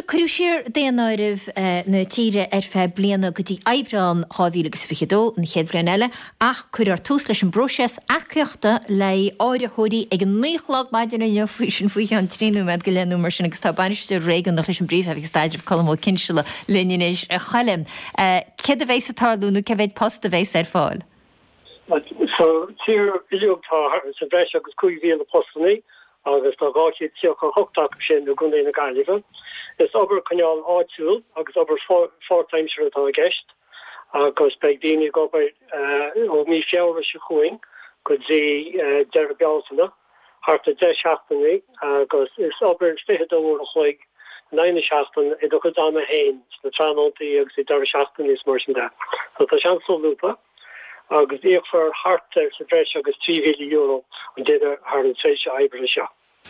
cruisiir déanairih na tíre fe bliana go dtí Eibreán hábhílagus fichidó na chéadhreanile ach chuir tús leis an broses arceachta le áirithirí ag an nuachlag maididir na sin faoi an tríú me go leanú mar sin agus tá baniste régan nach leis an bríomh agus staidir colmó cinsile leis a chalim. Ced a bhééis atáúnú ce bhéid post a bhééis fáil. So tír iúgtá sa bheits agus cuihí na postnaí agus tá gáid tíocha hochtach sin do gúna na gaiilige. Is obair canál áitiúil agus obair fórtaimseir atá a gceist agus beag daoine gobar ó mí feabhar se chuing go dtí deir bealtainna harta 10 seachtainna agus is obair fithedóir a chuig 9 seachtain i do go dána hain na tránóntaí agus i 10 seachtain is mar sin de. So tá sean solúpa agus íoch for hart sa bheits agus €3,000,000 an déidir haar an tréise Eibreán seo.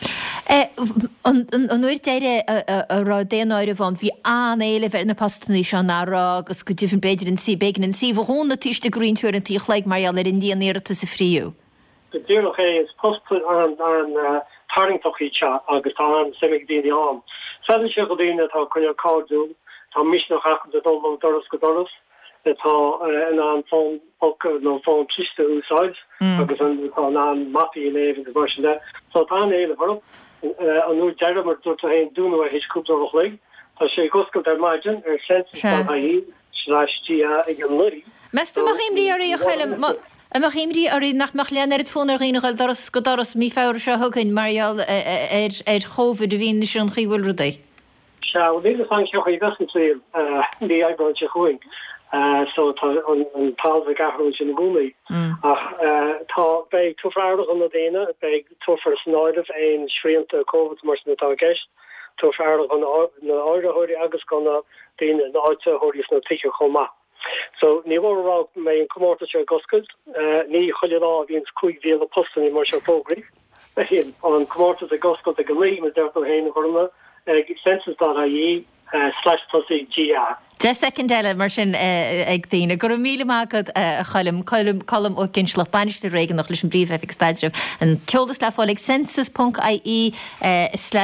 An uair deire rá déanair bhain bhí anéile bheit na pastaní se nárá agus go dtíhann beidir an sí began an sí bhúna tíiste greenúir an tíochleig mar ar in díanaíirta sa fríú. Go dtíirnach é is post an taringtochaí agus tá an semig daoine an. Sa se go daoine tá chuine cáú tá mis nach acham de dom doras go doras. Tá an fón nó fón triste úsáid agus an mapi in éh go mar de. So tá éile bhar an nuair deire mar dúirta haon dúna a hisúpla le, Tá sé goscail ar maidin ar sensaí slátí ag an luí. Meú a chéimrí ar a chaile amach chéimrí arí nachach lean ar fónar réáil doras go doras mí fáir se thugann marall ar chomhid a bhíon sin chiúil rudé. Se bhé fan seocha i gascin léir ní Eibreán se chuing. So an tal gahrún sin gúlaí tá bei tufraach an déine bei tufar snáideh ein sríanta COVID mar natá gist tufraach an na áirithirí agus gona déine na áirithirí na tiiche chomá. So ní bhrá mé an commórta se goscail ní choileá víns €2,000 postaní mar se fógraí hin an commórta a goscail a go lí me deirta héin chuma ag census.ie /GA. 10 secondile mar sin ag daine gur míle mágad a chalim colm ó cinslach baniste régan nach leis an bríomh efik staidirh an teoltas le fáil ag census.ie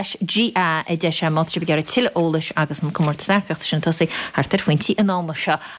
/GA é de sé má be gar tiile ólas agus an cummórta fecht sin tosaí hartar foiointí an áma seo.